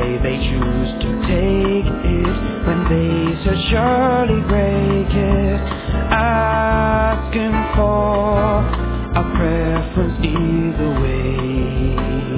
way they choose to take it, when they so surely break it, asking for a preference either way.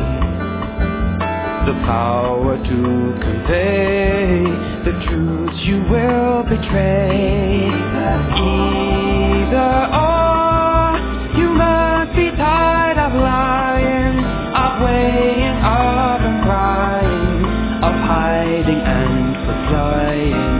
The power to convey the truths you will betray. Either or, you must be tired of lying, of weighing up and crying, of hiding and for flying.